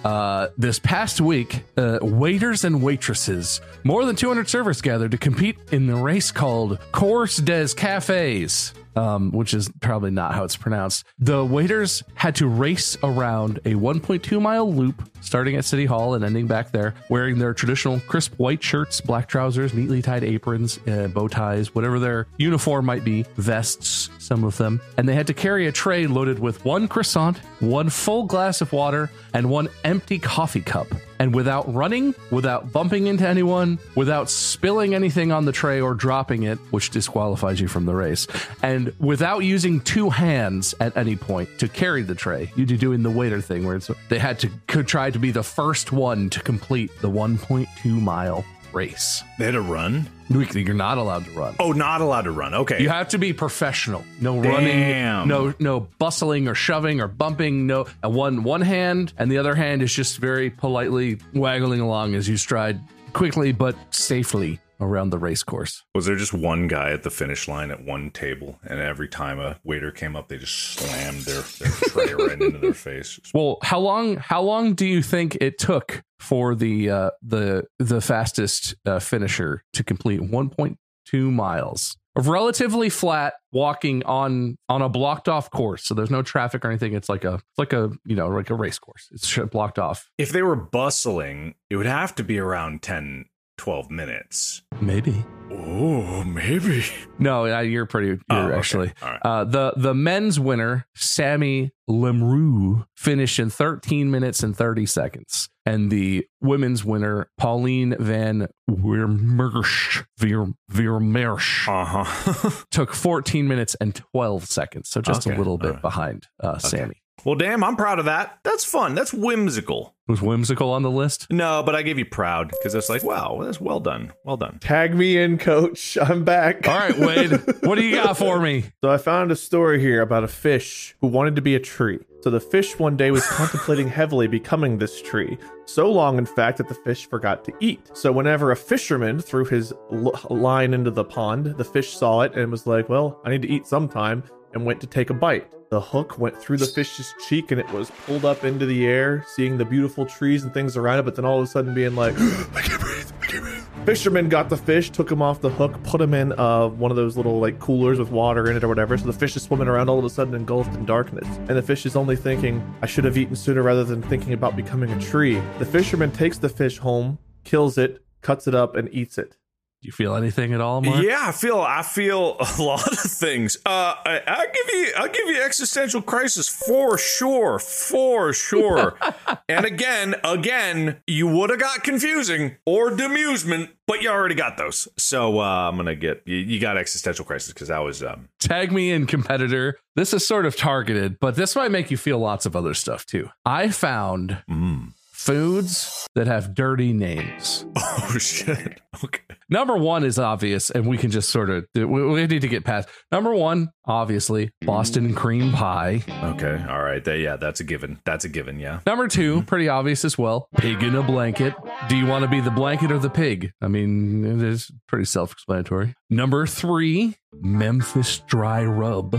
Uh, this past week, uh, waiters and waitresses, more than two hundred servers gathered to compete in the race called Course des Cafés. Um, which is probably not how it's pronounced. The waiters had to race around a one point two mile loop, starting at City Hall and ending back there, wearing their traditional crisp white shirts, black trousers, neatly tied aprons, uh, bow ties, whatever their uniform might be, vests, some of them. And they had to carry a tray loaded with one croissant, one full glass of water, and one empty coffee cup. And without running, without bumping into anyone, without spilling anything on the tray or dropping it, which disqualifies you from the race, and without using two hands at any point to carry the tray, you'd be doing the waiter thing where it's, they had to could try to be the first one to complete the one point two mile race. They had to run? You're not allowed to run. Oh, not allowed to run. Okay. You have to be professional. No Damn. running, no no bustling or shoving or bumping. No, and one one hand and the other hand is just very politely waggling along as you stride quickly but safely around the race course. Was there just one guy at the finish line at one table, and every time a waiter came up, they just slammed their, their tray right into their face? Well, how long how long do you think it took for the uh, the the fastest uh, finisher to complete one point two miles of relatively flat walking on on a blocked off course? So there's no traffic or anything. It's like a it's like a you know like a race course. It's blocked off. If they were bustling, it would have to be around ten, twelve minutes. Maybe. Oh, maybe. No, you're pretty. You're oh, okay. actually. All right. Uh, the the men's winner, Sammy Lemroux, finished in thirteen minutes and thirty seconds, and the women's winner, Pauline van Weermersch, Veer, Veermersch, uh-huh. took fourteen minutes and twelve seconds, so just Okay. a little bit right. behind uh, Okay. Sammy. Well, damn, I'm proud of that. That's fun. That's whimsical. Was whimsical on the list? No, but I gave you proud because it's like, wow, that's well done. Well done. Tag me in, coach. I'm back. All right, Wade, what do you got for me? So I found a story here about a fish who wanted to be a tree. So the fish one day was contemplating heavily becoming this tree. So long, in fact, that the fish forgot to eat. So whenever a fisherman threw his l- line into the pond, the fish saw it and was like, well, I need to eat sometime, and went to take a bite. The hook went through the fish's cheek and it was pulled up into the air, seeing the beautiful trees and things around it, but then all of a sudden being like, I can't breathe, I can't breathe. Fisherman got the fish, took him off the hook, put him in uh, one of those little like coolers with water in it or whatever. So the fish is swimming around, all of a sudden engulfed in darkness. And the fish is only thinking, I should have eaten sooner rather than thinking about becoming a tree. The fisherman takes the fish home, kills it, cuts it up, and eats it. Do you feel anything at all, Mark? Yeah, I feel I feel a lot of things. Uh, I, I'll give you I'll give you existential crisis for sure, for sure. And again, again, you would have got confusing or demusement, but you already got those. So uh, I'm gonna get you, you got existential crisis because that was um. Tag me in, competitor. This is sort of targeted, but this might make you feel lots of other stuff too. I found Mm. foods that have dirty names. Oh shit. Okay. Number one is obvious, and we can just sort of we, we need to get past. Number one, obviously, Boston cream pie. Okay. All right. That, yeah, that's a given. That's a given. Yeah. Number two, pretty obvious as well, pig in a blanket. Do you want to be the blanket or the pig? I mean, it is pretty self-explanatory. Number three, Memphis dry rub.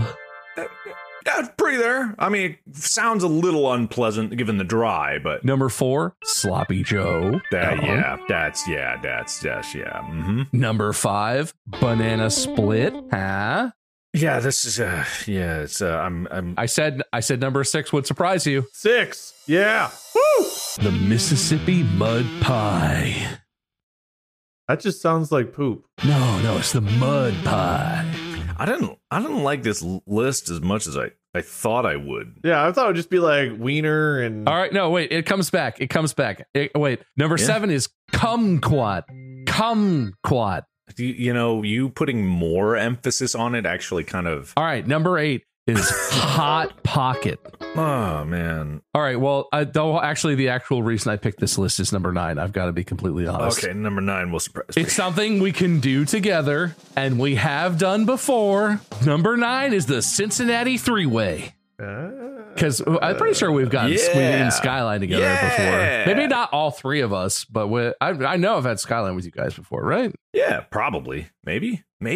That's pretty there. I mean, it sounds a little unpleasant given the dry, but Number four, sloppy Joe. that, Uh-huh. yeah, that's yeah, that's that's yeah. Mm-hmm. Number five, banana split. Huh? Yeah, this is uh yeah, it's uh I'm I'm I said I said number six would surprise you. Six. Yeah. Woo! The Mississippi mud pie. That just sounds like poop. No, no, it's the mud pie. I didn't I didn't like this l- list as much as I I thought I would. Yeah, I thought it would just be like wiener and... All right, no, wait, it comes back. It comes back. It, wait, number Yeah. seven is kumquat. Kumquat. You, you know, you putting more emphasis on it actually kind of All right, number eight is hot pocket. oh man. All right, well, I, though actually the actual reason I picked this list is number nine. I've got to be completely honest. Okay, number nine will surprise me. It's something we can do together, and we have done before. Number nine is the Cincinnati three-way. Because I'm pretty sure we've gotten Yeah. Squid and Skyline together Yeah. before. Maybe not all three of us, but we, I, I know I've had Skyline with you guys before, right? Yeah, probably. Maybe. Maybe.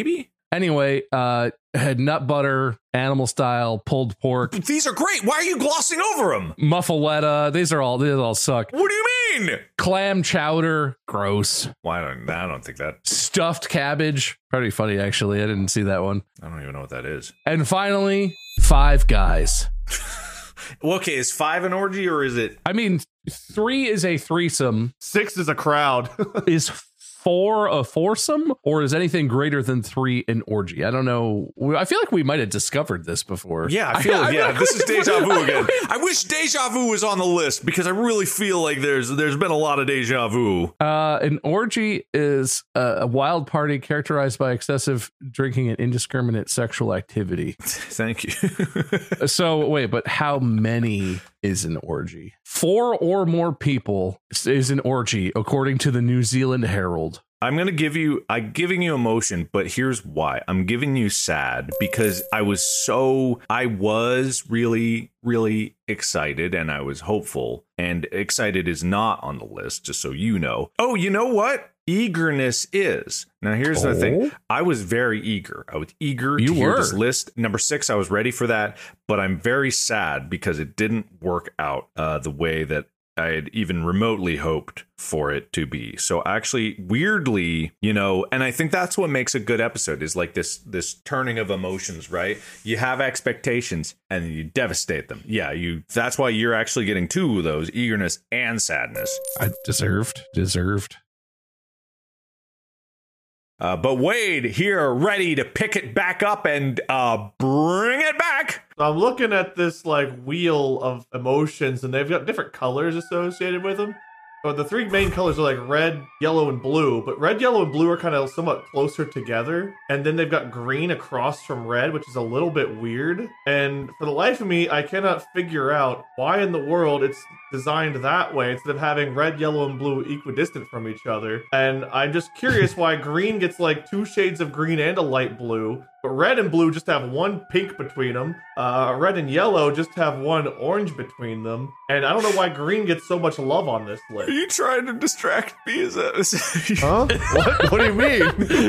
Anyway, uh, had nut butter, animal style, pulled pork, These are great. Why are you glossing over them? muffaletta. These are all, these all suck. What do you mean? Clam chowder, gross. Why don't I don't think that. Stuffed cabbage, pretty funny actually. I didn't see that one. I don't even know what that is. And finally, Five Guys. Well, okay, is five an orgy or is it? I mean, three is a threesome. Six is a crowd. Is four a foursome, or is anything greater than three an orgy? I don't know. I feel like we might have discovered this before. Yeah, I feel I- I yeah. feel This is like- deja vu again. I wish deja vu was on the list because I really feel like there's there's been a lot of deja vu. Uh, an orgy is a, a wild party characterized by excessive drinking and indiscriminate sexual activity. Thank you. So wait, but how many is an orgy? Four or more people is an orgy, according to the New Zealand Herald. I'm gonna give you I'm giving you emotion, but here's why. I'm giving you sad because I was so I was really, really excited and I was hopeful. And excited is not on the list, just so you know. Oh, you know what? Eagerness is. Now here's the thing. I was very eager. I was eager You to hear were. this list. Number six, I was ready for that, but I'm very sad because it didn't work out uh, the way that I had even remotely hoped for it to be. So actually, weirdly, you know, and I think that's what makes a good episode is like this this turning of emotions, right? You have expectations and you devastate them. Yeah, you that's why you're actually getting two of those, eagerness and sadness. I deserved, deserved. Uh, but Wade here ready to pick it back up and uh, bring it back. I'm looking at this like wheel of emotions, and they've got different colors associated with them. So the three main colors are like red, yellow, and blue, but red, yellow, and blue are kind of somewhat closer together. And then they've got green across from red, which is a little bit weird. And for the life of me, I cannot figure out why in the world it's designed that way instead of having red, yellow, and blue equidistant from each other. And I'm just curious why green gets like two shades of green and a light blue, but red and blue just have one pink between them. Uh, red and yellow just have one orange between them. And I don't know why green gets so much love on this Are list. you trying to distract me? Is that Huh? What? What do you mean?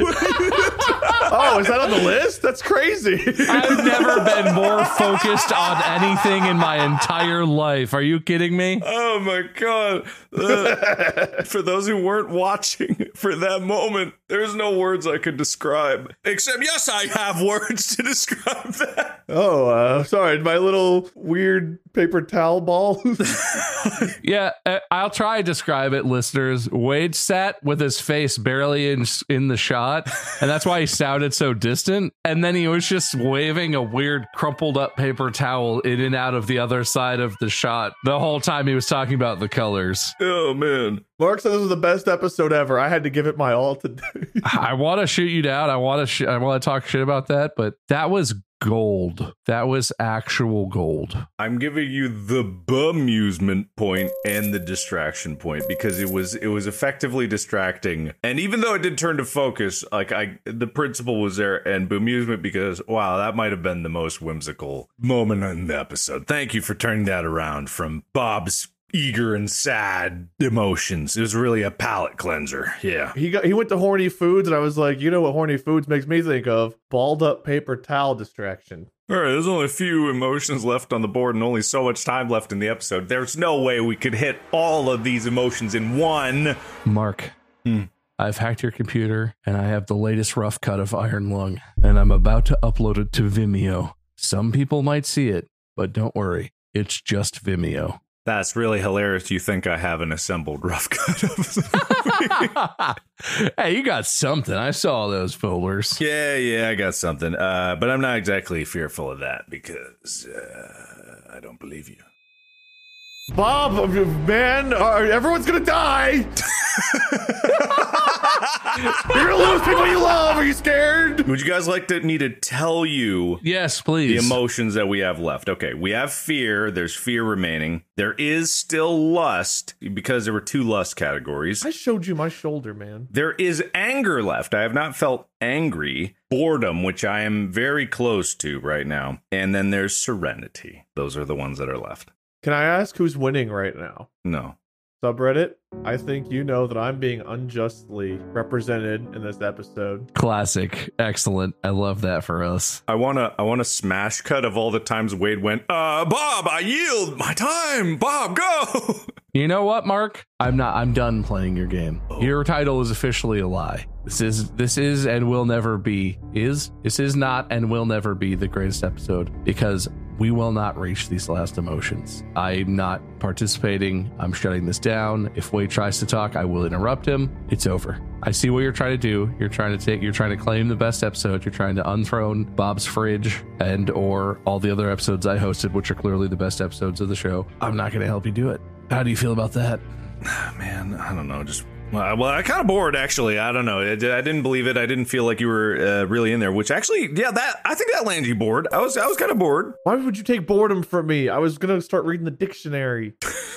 Oh, is that on the list? That's crazy. I've never been more focused on anything in my entire life. Are you kidding me? Oh my god. Uh, for those who weren't watching for that moment, there's no words I could describe. Except, yes, I have words to describe that. Oh, uh, sorry, my little weird paper towel ball. Yeah, uh, I'll try to describe it, listeners. Wade sat with his face barely in in the shot, and that's why he sounded so distant. And then he was just waving a weird crumpled up paper towel in and out of the other side of the shot the whole time he was talking about the colors. Oh man. Mark said this was the best episode ever. I had to give it my all today. I want to shoot you down. I want to. Sh- I want to talk shit about that, but that was gold. That was actual gold. I'm giving you the bemusement point and the distraction point because it was it was effectively distracting. And even though it did turn to focus, like I the principle was there, and bemusement because wow, that might have been the most whimsical moment in the episode. Thank you for turning that around from Bob's eager and sad emotions. It was really a palate cleanser. Yeah. He got he went to horny foods, and I was like, you know what horny foods makes me think of? Balled up paper towel distraction. All right, there's only a few emotions left on the board and only so much time left in the episode. There's no way we could hit all of these emotions in one. Mark, Hmm. I've hacked your computer and I have the latest rough cut of Iron Lung, and I'm about to upload it to Vimeo. Some people might see it, but don't worry, it's just Vimeo. That's really hilarious. You think I have an assembled rough cut of the movie. Hey, you got something. I saw those folders. Yeah, yeah, I got something. Uh, but I'm not exactly fearful of that because uh, I don't believe you. Bob, man, uh, everyone's gonna die. You're gonna lose people you love. Are you scared? Would you guys like to me to tell you Yes, the please. emotions that we have left? Okay, we have fear. There's fear remaining. There is still lust because there were two lust categories. I showed you my shoulder, man. There is anger left. I have not felt angry. Boredom, which I am very close to right now. And then there's serenity. Those are the ones that are left. Can I ask who's winning right now? No. subreddit, I think you know that I'm being unjustly represented in this episode. Classic. Excellent. I love that for us. I want to I want a smash cut of all the times Wade went, uh, Bob, I yield my time. Bob, go. You know what, Mark? I'm not. I'm done playing your game. Oh. Your title is officially a lie. This is this is and will never be is this is not and will never be the greatest episode because we will not reach these last emotions. I'm not participating. I'm shutting this down. If Wade tries to talk, I will interrupt him. It's over. I see what you're trying to do. You're trying to take. You're trying to claim the best episode. You're trying to unthrone Bob's Fridge and or all the other episodes I hosted, which are clearly the best episodes of the show. I'm not going to help you do it. How do you feel about that? Man, I don't know. Just well, well I kind of bored actually. I don't know. I, I didn't believe it. I didn't feel like you were uh, really in there. Which actually, yeah, that I think that landed you bored. I was I was kind of bored. Why would you take boredom from me? I was gonna start reading the dictionary.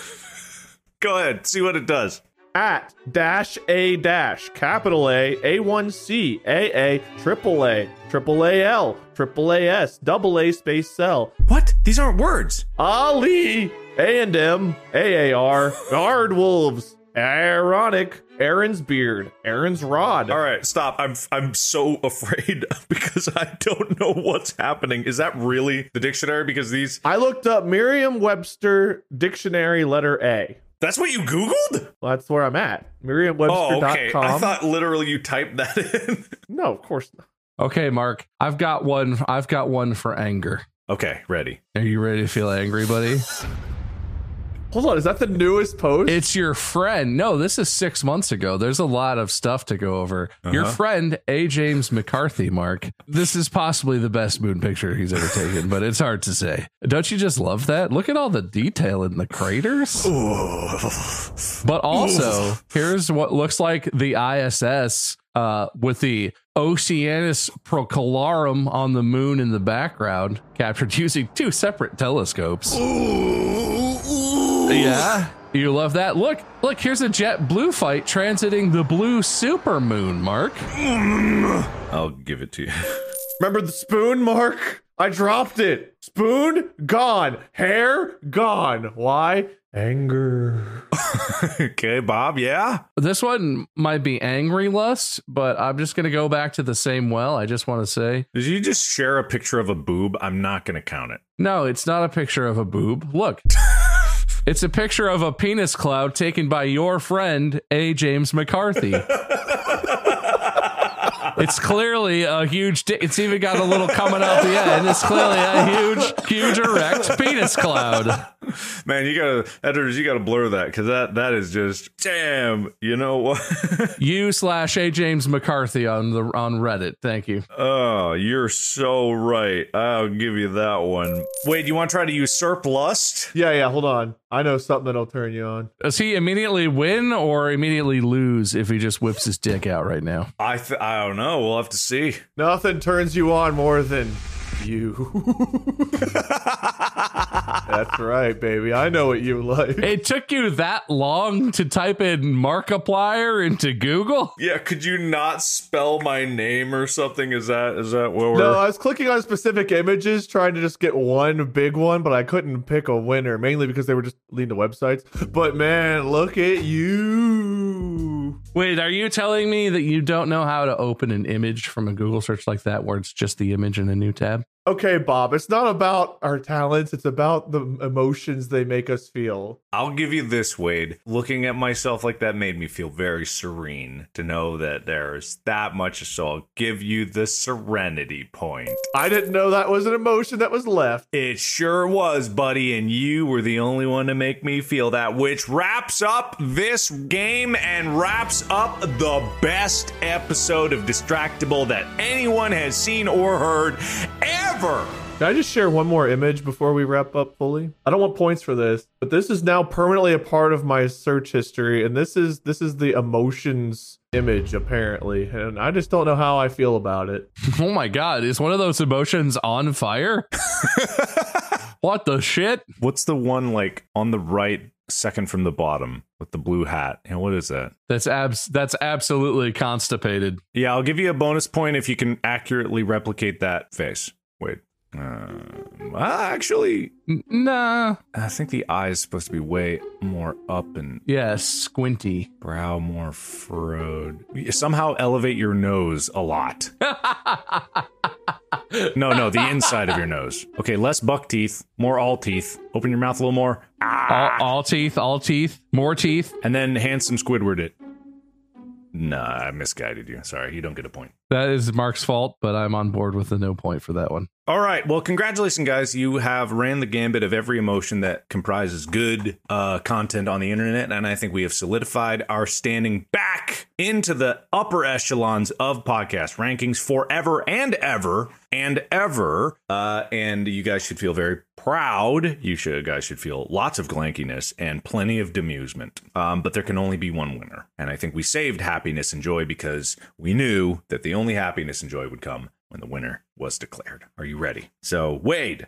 Go ahead, see what it does. At dash a dash capital A A one C A A triple A triple A L triple A S double A space cell. What? These aren't words. Ali A and M A A R guard wolves. Ironic Aaron's beard, Aaron's rod. All right, stop. I'm I'm so afraid because I don't know what's happening. Is that really the dictionary? Because these I looked up Merriam-Webster dictionary letter A. That's what you Googled? Well, that's where I'm at. Merriam Webster dot com. Oh, okay. I thought literally you typed that in. No, of course not. Okay, Mark. I've got one. I've got one for anger. Okay, ready. Are you ready to feel angry, buddy? Hold on, is that the newest post? It's your friend. No, this is six months ago. There's a lot of stuff to go over. Uh-huh. Your friend, A. James McCarthy, Mark. This is possibly the best moon picture he's ever taken, but it's hard to say. Don't you just love that? Look at all the detail in the craters. Ooh. But also, here's what looks like the I S S uh, with the Oceanus Procellarum on the moon in the background, captured using two separate telescopes. Ooh. Yeah, you love that. Look, look, here's a jet blue fight transiting the blue supermoon, Mark. I'll give it to you. Remember the spoon, Mark? I dropped it. Spoon, gone. Hair, gone. Why? Anger. Okay, Bob, yeah? This one might be angry lust, but I'm just going to go back to the same well. I just want to say. Did you just share a picture of a boob? I'm not going to count it. No, it's not a picture of a boob. Look. It's a picture of a penis cloud taken by your friend, A. James McCarthy. It's clearly a huge dick. It's even got a little coming out the end. It's clearly a huge, huge erect penis cloud. Man, you gotta, editors, you gotta blur that because that that is just damn. You know what? You slash A James McCarthy on the on Reddit. Thank you. Oh, you're so right. I'll give you that one. Wait, you want to try to usurp lust? Yeah, yeah. Hold on. I know something that'll turn you on. Does he immediately win or immediately lose if he just whips his dick out right now? I th- I don't know. We'll have to see. Nothing turns you on more than you. That's right, baby. I know what you like. It took you that long to type in Markiplier into Google? Yeah, could you not spell my name or something? Is that is that what we're... No, I was clicking on specific images, trying to just get one big one, but I couldn't pick a winner, mainly because they were just leading to websites. But man, look at you. Wait, are you telling me that you don't know how to open an image from a Google search like that where it's just the image in a new tab? Okay, Bob, it's not about our talents. It's about the emotions they make us feel. I'll give you this, Wade. Looking at myself like that made me feel very serene to know that there's that much. So I'll give you the serenity point. I didn't know that was an emotion that was left. It sure was, buddy. And you were the only one to make me feel that, which wraps up this game and wraps up the best episode of Distractable that anyone has seen or heard ever. Can I just share one more image before we wrap up fully? I don't want points for this, but this is now permanently a part of my search history, and this is this is the emotions image apparently, and I just don't know how I feel about it. Oh my god, is one of those emotions on fire? What the shit? What's the one like on the right, second from the bottom with the blue hat? And what is that? That's abs that's absolutely constipated. Yeah, I'll give you a bonus point if you can accurately replicate that face. Wait. Uh, well, actually, N- Nah. I think the eye is supposed to be way more up and Yeah, squinty. brow more furrowed. You somehow elevate your nose a lot. No, no, the inside of your nose. Okay, less buck teeth, more all teeth. Open your mouth a little more. Ah! All, all teeth, all teeth, more teeth. And then handsome Squidward it. Nah, I misguided you. Sorry, you don't get a point. That is Mark's fault, but I'm on board with the no point for that one. All right. Well, congratulations, guys. You have ran the gambit of every emotion that comprises good uh, content on the internet. And I think we have solidified our standing back into the upper echelons of podcast rankings forever and ever and ever. Uh, and you guys should feel very proud. You should guys should feel lots of glankiness and plenty of demusement. Um, but there can only be one winner. And I think we saved happiness and joy because we knew that the only happiness and joy would come when the winner was declared. Are you ready? So, Wade.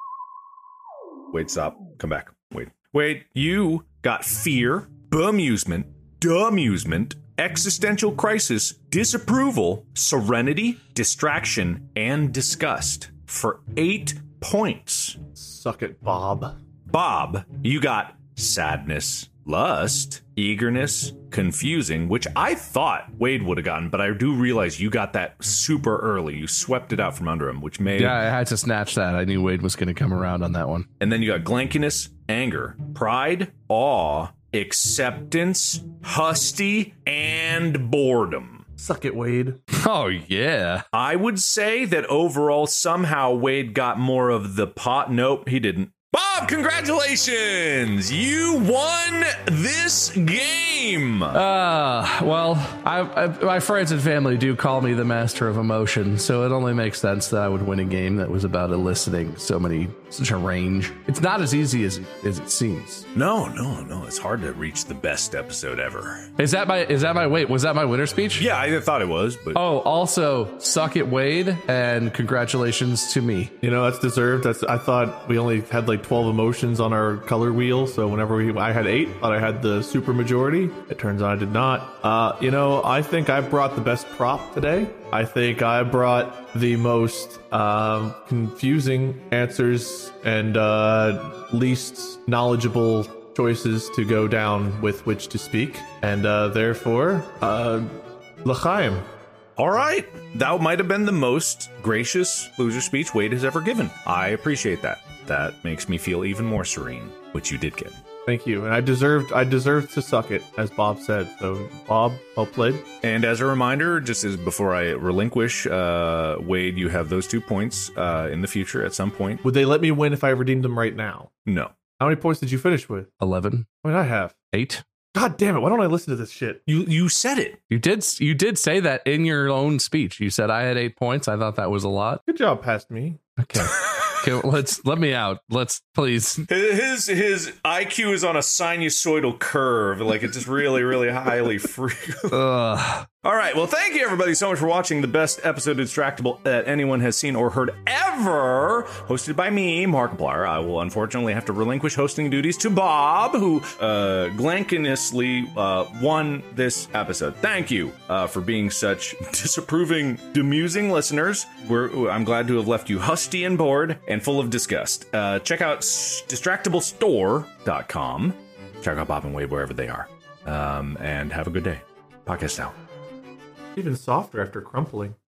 Wade, stop. Come back. Wade. Wade, you got fear, bemusement, demusement, existential crisis, disapproval, serenity, distraction, and disgust for eight points. Suck it, Bob. Bob, you got sadness, lust, eagerness, confusing, which I thought Wade would have gotten, but I do realize you got that super early. You swept it out from under him, which made... Yeah, I had to snatch that. I knew Wade was going to come around on that one. And then you got glankiness, anger, pride, awe, acceptance, husty, and boredom. Suck it, Wade. Oh, yeah. I would say that overall, somehow Wade got more of the pot. Nope, he didn't. Bob, congratulations! You won this game! Uh, well, I, I, my friends and family do call me the master of emotion, so it only makes sense that I would win a game that was about eliciting so many, such a range. It's not as easy as, as it seems. No, no, no. It's hard to reach the best episode ever. Is that my, is that my, wait, was that my winner speech? Yeah, I thought it was, but... Oh, also, suck it, Wade, and congratulations to me. You know, that's deserved. That's. I thought we only had like twelve emotions on our color wheel, so whenever we, I had eight, thought I had the super majority. It turns out I did not. Uh, you know, I think I brought the best prop today. I think I brought the most um, confusing answers and uh, least knowledgeable choices to go down with which to speak, and uh, therefore, uh, L'chaim. All right. That might have been the most gracious loser speech Wade has ever given. I appreciate that. That makes me feel even more serene, which you did get. Thank you. And I deserved I deserved to suck it, as Bob said. So, Bob, well played. And as a reminder, just as before I relinquish, uh, Wade, you have those two points uh, in the future at some point. Would they let me win if I redeemed them right now? No. How many points did you finish with? eleven. What did I have? eight. God damn it. Why don't I listen to this shit? You you said it. You did you did say that in your own speech. You said I had eight points. I thought that was a lot. Good job, past me. Okay. Okay, well, let's let me out. Let's please. His his I Q is on a sinusoidal curve, like it's just really, really highly free. Ugh. All right, well, thank you everybody so much for watching the best episode of Distractable that anyone has seen or heard ever, hosted by me, Markiplier. I will unfortunately have to relinquish hosting duties to Bob, who uh, glankinously uh, won this episode. Thank you uh, for being such disapproving, demusing listeners. We're, I'm glad to have left you husty and bored and full of disgust. Uh, check out distractable store dot com. Check out Bob and Wade wherever they are. Um, and have a good day. Podcast out. Even softer after crumpling.